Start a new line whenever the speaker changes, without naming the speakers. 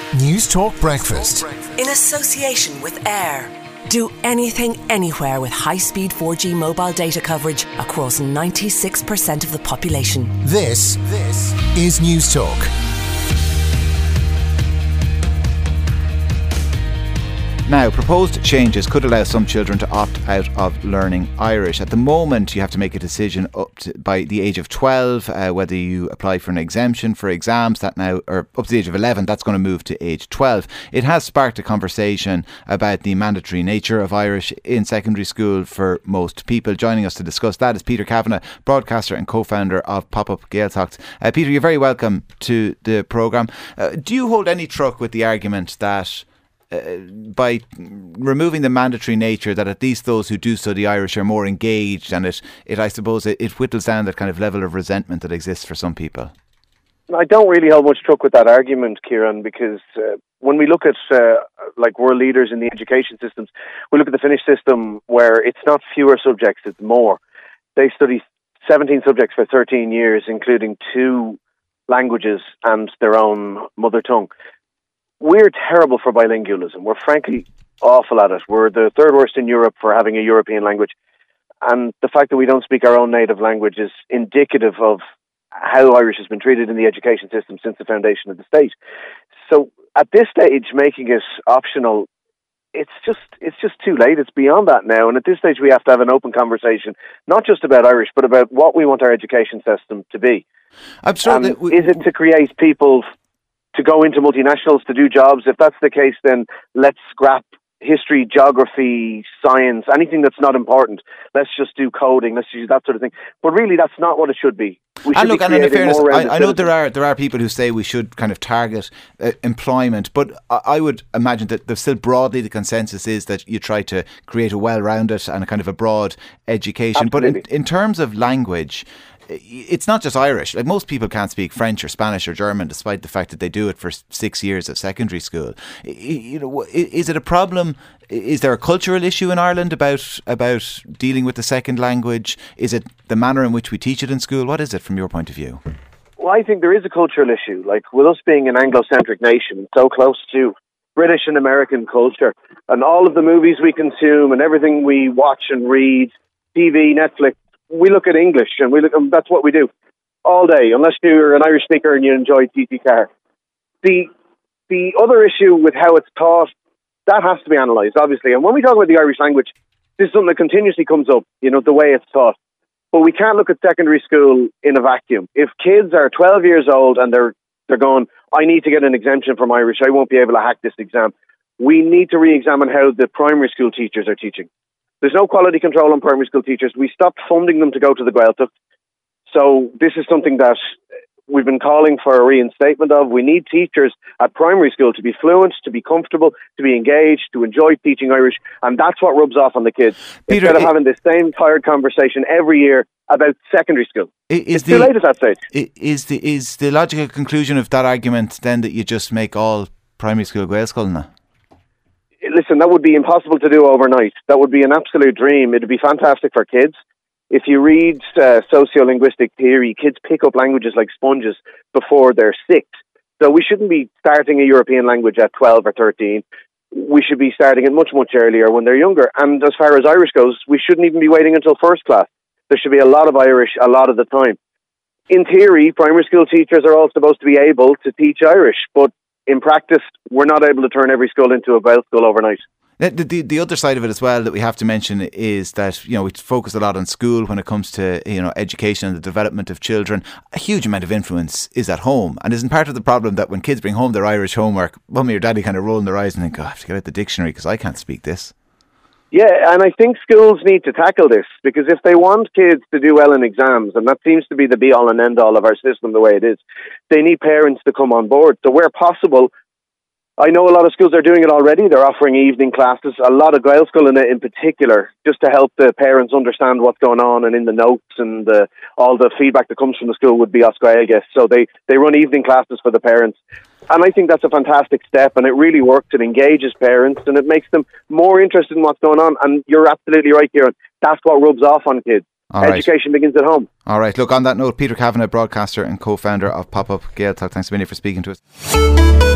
News Talk Breakfast.
In association with AIR. Do anything, anywhere with high-speed 4G mobile data coverage across 96% of the population.
This is News Talk.
Now, proposed changes could allow some children to opt out of learning Irish. At the moment, you have to make a decision by the age of 12, whether you apply for an exemption for exams, or up to the age of 11, that's going to move to age 12. It has sparked a conversation about the mandatory nature of Irish in secondary school for most people. Joining us to discuss that is Peter Kavanagh, broadcaster and co-founder of Pop-Up Gaeltacht. Peter, you're very welcome to the programme. Do you hold any truck with the argument that by removing the mandatory nature, that at least those who do study Irish are more engaged, and I suppose it whittles down that kind of level of resentment that exists for some people?
I don't really hold much truck with that argument, Kieran, because when we look at like world leaders in the education systems, we look at the Finnish system where it's not fewer subjects, it's more. They study 17 subjects for 13 years, including 2 languages and their own mother tongue. We're terrible for bilingualism. We're frankly awful at it. We're the third worst in Europe for having a European language. And the fact that we don't speak our own native language is indicative of how Irish has been treated in the education system since the foundation of the state. So at this stage, making it optional, it's just too late. It's beyond that now. And at this stage, we have to have an open conversation, not just about Irish, but about what we want our education system to be.
I'm sure
is it to create people to go into multinationals to do jobs? If that's the case, then let's scrap history, geography, science, anything that's not important. Let's just do coding. Let's use that sort of thing. But really, that's not what it should be. We should
and in fairness, I know there are people who say we should kind of target employment, but I would imagine that there's still broadly the consensus is that you try to create a well-rounded and a kind of a broad education.
Absolutely.
But in terms of language, it's not just Irish. Like, most people can't speak French or Spanish or German, despite the fact that they do it for 6 years of secondary school. You know, is it a problem? Is there a cultural issue in Ireland about dealing with the second language? Is it the manner in which we teach it in school? What is it from your point of view?
Well, I think there is a cultural issue. Like, with us being an Anglo-centric nation, so close to British and American culture, and all of the movies we consume and everything we watch and read, TV, Netflix, we look at English, and that's what we do all day, unless you're an Irish speaker and you enjoy TT Carr. The other issue with how it's taught, that has to be analysed, obviously. And when we talk about the Irish language, this is something that continuously comes up, you know, the way it's taught. But we can't look at secondary school in a vacuum. If kids are 12 years old and they're going, I need to get an exemption from Irish, I won't be able to hack this exam, we need to re-examine how the primary school teachers are teaching. There's no quality control on primary school teachers. We stopped funding them to go to the Gaeltacht. So this is something that we've been calling for a reinstatement of. We need teachers at primary school to be fluent, to be comfortable, to be engaged, to enjoy teaching Irish. And that's what rubs off on the kids. Peter, instead of having this same tired conversation every year about secondary school. It's too late at that stage.
Is the logical conclusion of that argument then that you just make all primary school Gaelscoil now?
Listen, that would be impossible to do overnight. That would be an absolute dream. It would be fantastic for kids. If you read sociolinguistic theory, kids pick up languages like sponges before they're 6. So we shouldn't be starting a European language at 12 or 13. We should be starting it much, much earlier when they're younger. And as far as Irish goes, we shouldn't even be waiting until first class. There should be a lot of Irish a lot of the time. In theory, primary school teachers are all supposed to be able to teach Irish, but in practice, we're not able to turn every school into a Gael school overnight.
The other side of it as well that we have to mention is that, you know, we focus a lot on school when it comes to, you know, education and the development of children. A huge amount of influence is at home, and isn't part of the problem that when kids bring home their Irish homework, mummy or daddy kind of rolling their eyes and think, oh, I have to get out the dictionary because I can't speak this.
Yeah, and I think schools need to tackle this, because if they want kids to do well in exams, and that seems to be the be-all and end-all of our system the way it is, they need parents to come on board. So where possible, I know a lot of schools are doing it already. They're offering evening classes, a lot of Gaelscoil in particular, just to help the parents understand what's going on, and in the notes and all the feedback that comes from the school would be Oscar, I guess. So they run evening classes for the parents. And I think that's a fantastic step, and it really works. It engages parents, and it makes them more interested in what's going on. And you're absolutely right, Kieran. That's what rubs off on kids. Education begins at home.
All right. Look, on that note, Peter Kavanagh, broadcaster and co-founder of Pop-Up Gaeltacht, thanks a million for speaking to us.